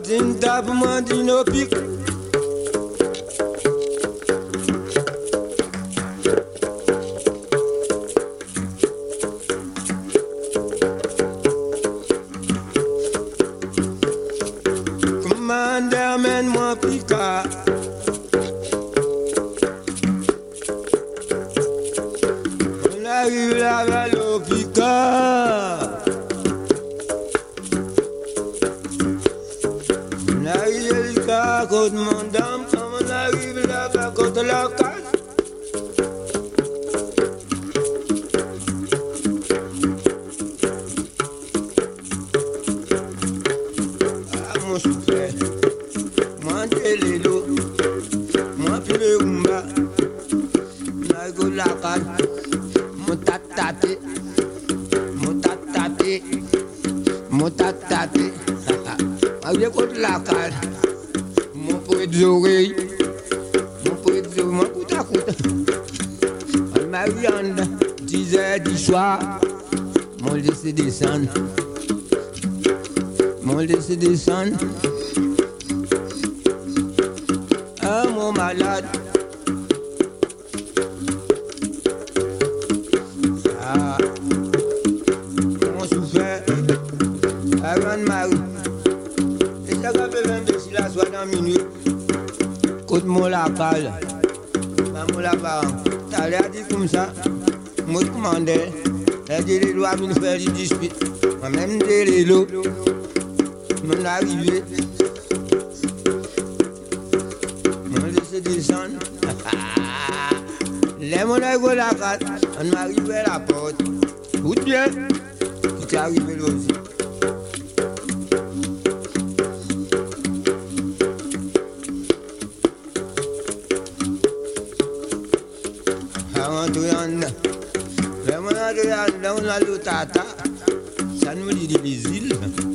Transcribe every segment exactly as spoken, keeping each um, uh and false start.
Martin tape moi dino pic. Commander mène-moi pica. On arrive là vers le pica. On arrive là à côté de mon dame, quand on arrive là à côté de la case. Ah mon soufflet, moi t'es l'eau, moi puis le rumba, moi go la case, mon tataté, mon tataté, mon tataté. Avec contre la cale, mon poète des oreilles, mon poète des oreilles, mon coûte à coûte. On m'a viande, dix heures du soir, mon laissé descendre, mon laissé descendre. Ah mon malade, ah, mon souffert, avant de Marie. Ça va faire un peu si la soit dans minute. Côte mon la cale. Maman la parent. T'as l'air dit comme ça. Moi je commandais. Elle dit les lois me faire du dispute. Moi-même dit les lots. Mon arrivé. Mon laissé descendre. Les mon arrivé la cale. On m'arrive à la porte. Ou bien. Tu t'es arrivé là aussi. On a le tata, ça nous dit les îles.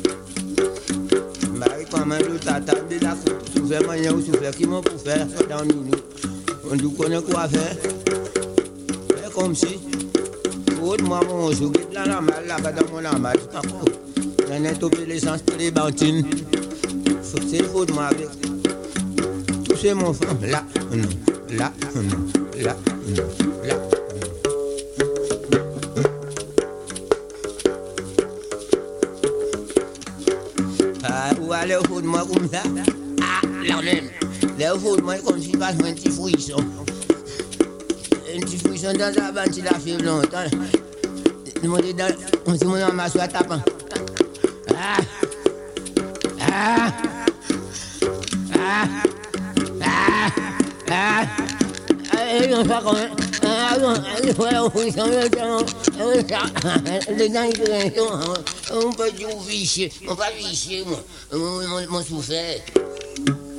Marie, quand même, le tata, de la souffle, manière ou souffle, qui m'ont pour faire ça dans nous. On nous connaît quoi faire. C'est comme si, autre moi, mon chou, là, la malle, là-bas dans mon amal, j'en ai topé l'essence pour les bantines. C'est faute, moi, avec. Tout c'est mon frère, là, non, là, non, là, non, là. Le fou de moi comme ça, ah, là même, le fou de moi comme si je passe un petit frisson. Un petit frisson dans la bande, il a fait longtemps. On dit dans, on dit mon âme soit tapant. Ah, ah, ah, ah, ah, ah, on fait comme ah, il faut la frisson, le dents, il faut on peut dire vicieux, on va vicieux, moi, mon souffert.